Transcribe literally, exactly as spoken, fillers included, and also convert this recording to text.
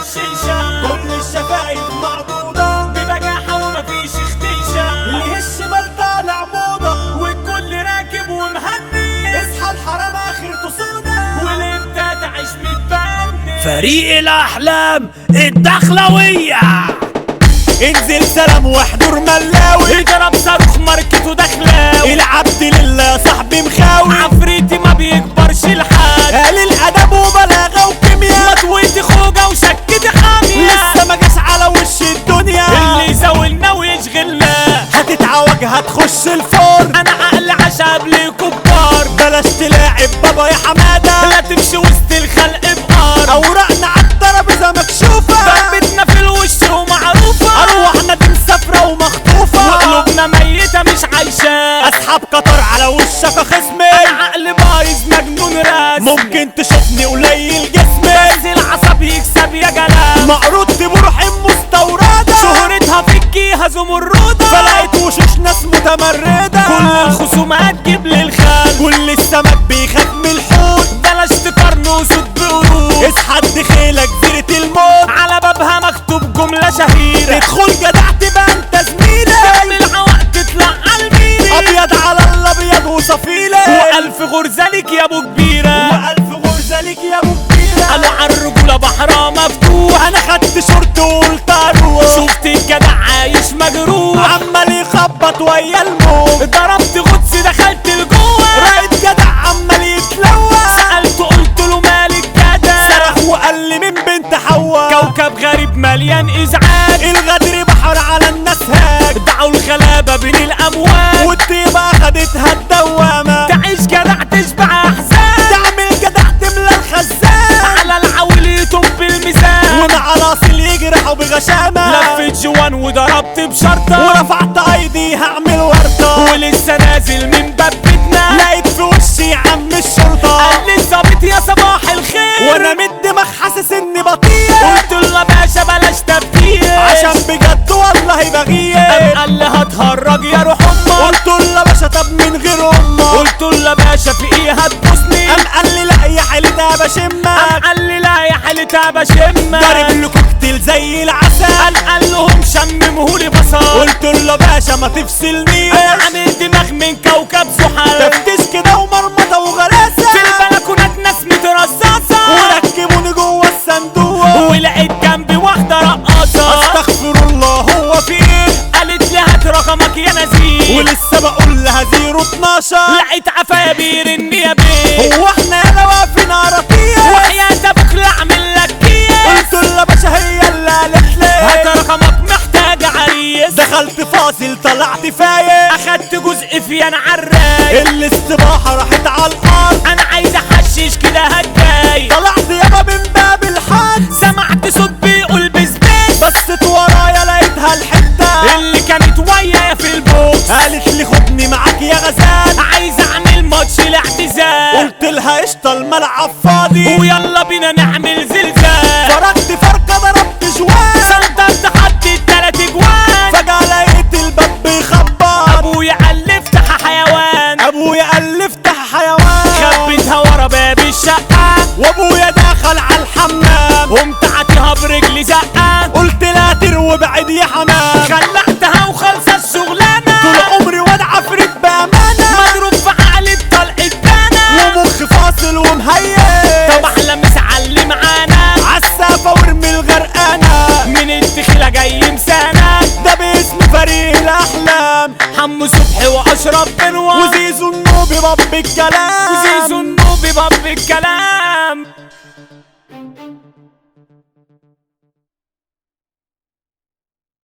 الشيشة، كل الشفايف معضودة ببجاحة ومفيش اختيشة، اللي الشمال طالع موضة والكل راكب ومهني، اصحى الحرام اخرته سودا والامتى تعيش متبني. فريق الاحلام الدخلوية، انزل سلام واحضر ملاوي، اضرب صاروخ ماركته دخلاوي، العبد لله يا صاحبي مخاوي، عفريتي ما بيكبرش لحد، قال الادب وبلاغه وكيمياء، مطويتي خوجة وشكتي حامية، لسه ما جاش على وش الدنيا اللي يزاولنا ويشغلنا، هتتعوج هتخش الفرن، انا عقل عشاب ليه كبار، بلاش تلاعب بابا يا حماده، لا تمشي وسط الخلق بقار، اوراقنا عالترابيزه مكشوفه، ضربتنا في الوش ومعروفة، ارواحنا دي مسافره ومخطوفه، وقلوبنا ميتة مش عايشة، اسحب قطر على وشك يا خصمي، عقل بايظ مجنون راس، ممكن تشوفني قليل جسمي، بس العصب يكسب يا جلال، معروض بروحي مستورده، شهرتها في الجيهة زمردة، فلقيت وشوش ناس متمرده، كل الخصومات تجيب لي الخال، كل السمك بيخاف من الحوت، بلاش تقارنوا صوت بقرود، اصحى دخيلك جزيره الموت، على بابها مكتوب جملة شهيرة، تدخل جدع تبقى انت زميلي، تعمل عوق تطلع عالميري، ابيض على الابيض وصفيلة، وألف غرزة ليك يا ابو كبيرة، والف غرزة ليك يا ابو كبيرة، قالوا عالرجولة بحرها مفتوح، انا خدت شورت وقلت اروح، شفت الجدع عايش مجروح، عمال يخبط ويا الموت، ضربت غطس دخلت لجوه، رايت جدع عمال يتلوى، سألته قلت له مالك جدع، صرخ وقال لي من بنت حوا، كوكب غريب مليان ازعاج، الغدر بحر على الناس هاج، دعوا الغلابة بين الامواج، والطيبة خدتها الدوامة، تعيش جدع تشبع احزان، تعمل جدع تملى الخزان، على العول يطب الميزان، ومع الاصل يجرحوا بغشامة، لفت جوان وضربت بشرطة، ورفعت ايدي هعمل ورطة، ولسه نازل من باب بيتنا، لقيت في وشي عم الشرطة، قال لي الظابط يا صباح الخير، وانا من الدماغ حاسس اني بطيء، قلت له يا باشا بلاش تفكير، عشان بجد والله بغير، قام قال لي هتهرج يا روح امك، قلت له يا باشا طب من غير امك، قلت له يا باشا في ايه هتبوسني، قام قال لي لا يا حالتها قام بشمك، قال لي لا يا حالتها بشمك، ضارب له كوكتيل زي العسل، قال قال لهم شممهولي بصل، قلت له يا باشا ما تفصلنيش، انا عامل دماغ من كوكب زحل، تفتيش كده ومرمطه وغلاسه، في البلكونات ناس مترصصه، وركبوني جوه الصندوق، ولقيت جنبي واحده رقاصه، استغفر الله هو في ايه، قالت لي هات رقمك يا نزيه، ولسه بقول لها زيرو اتناشر، لقيت عفايا بيرن يا بيه، هو احنا هنا واقفين عربيه، وحياة ابوك لا اعمل لك كيس، قلت له يا باشا هي اللي قالت لي هات رقمك محتاج عريس، دخلت فاصل طلعت فايق، اخدت جزء في انا عالرايق، الاستباحه راحت على الارض، انا عايز احشش كده هتضايق، طلعت يابا من باب الحد، سمعت صوت بيقول بسبس، بصيت ورايا لقيتها الحته اللي كانت ويايا في البوكس، قالت لي خدني معاك يا غزال، عايز اعمل ماتش الاعتزال، قلت لها قشطه الملعب فاضي، ويلا بينا نعمل زلزال، فرقت فرقه ضربت جوان، سنترت حطيت تلات جوان، فجاه لقيت الباب بيخبط، ابويا قال لي افتح حيوان، ابويا قال لي افتح حيوان، خبيتها ورا باب الشقه، وابويا دخل على الحمام، قمت عاتيها برجلي زقه، قلت لا تروي بعيد يا حمام، خلعتها وخلصت الشغلانه، طول عمري واد عفريت بامانه، مضروب في عقلي بطلقه دانا، ومخ فاصل ومهيئ، طب احلى مسعلي معانا، عالسافه وارمي الغرقانه، من الدخيله جاي مسانا، ده باسم فريق الاحلام، حمو صبحي واشرف بنوا، وزيزو النوبي باب الكلام، وزيزو النوبي باب الكلام.